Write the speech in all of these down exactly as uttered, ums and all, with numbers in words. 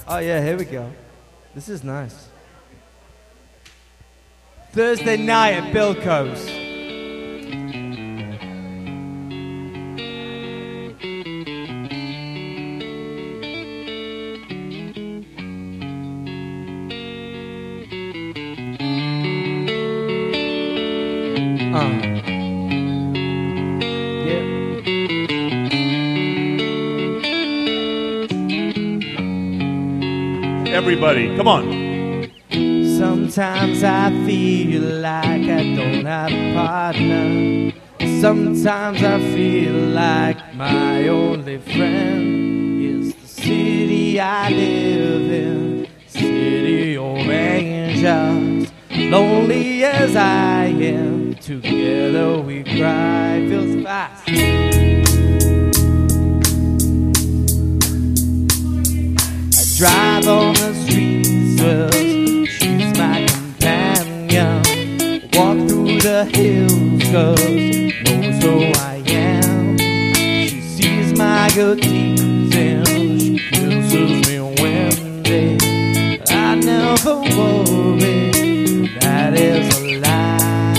Oh yeah, here we go. This is nice. Thursday night at Bilko's. Uh. Yeah. Everybody, come on. Sometimes I feel like I don't have a partner. Sometimes I feel like my only friend is the city I live in, city of angels. Lonely as I am, together we cry. Feels fast. I drive on the streets, well, she's my companion. Walk through the hills, cause knows who I am. She sees my good deeds and she kisses me when they I never worry. That is a lie.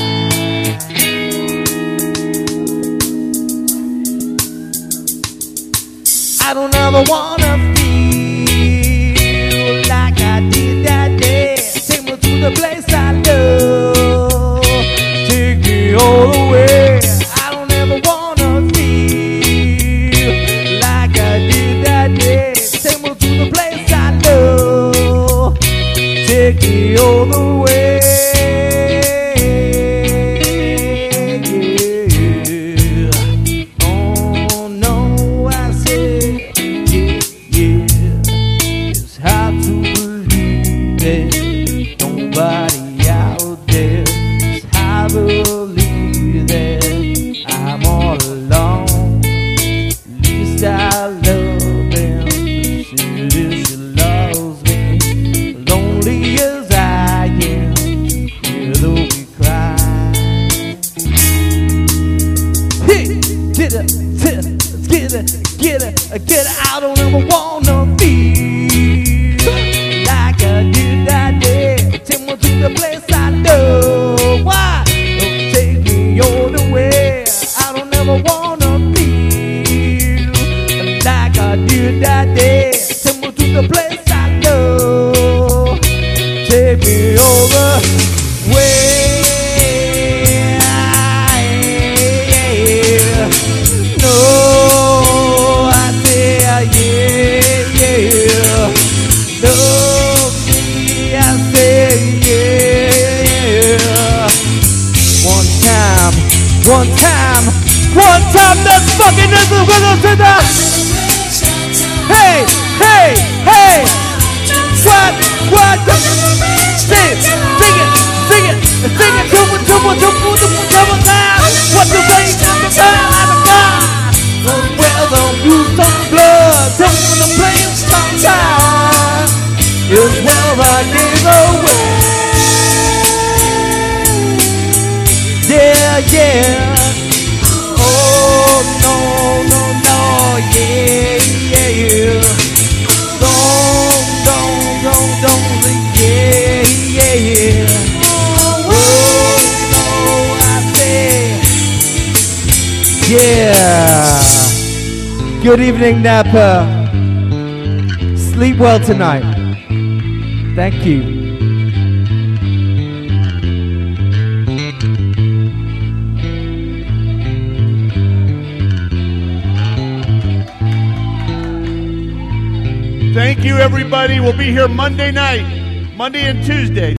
I don't ever wanna feel like I did that day. Take me to the place I love. Take me all the way. I don't ever wanna feel like I did that day. Take me to the place I love. Take me all the way. Nobody out there is I believe that I'm all alone. At least I love him. She she loves me. Lonely as I am, together we cry. Hey, get it, get it, get it, get it. I don't ever wanna feel like I did that day. Take me to the place I love. Why don't take me all the way? I don't ever wanna feel like I did that day. Take me to the place I love. Take me all the way. No, I say yeah, yeah. No. One time, one time, let's fucking listen with us to the. Hey, hey, hey. What, what? Sing it, sing it, sing it, sing it, two, two, two, two, two, two, double time. What the way? Out of God. Well, don't lose some blood. Tell me the place sometime. Is well I need away. Yeah, yeah. Oh, no, no, no. Yeah, yeah, yeah. Don't, don't, don't, don't. Yeah, yeah, yeah. Oh, no, I say. Yeah. Good evening, Napa. Sleep well tonight. Thank you. Thank you, everybody. We'll be here Monday night, Monday and Tuesday.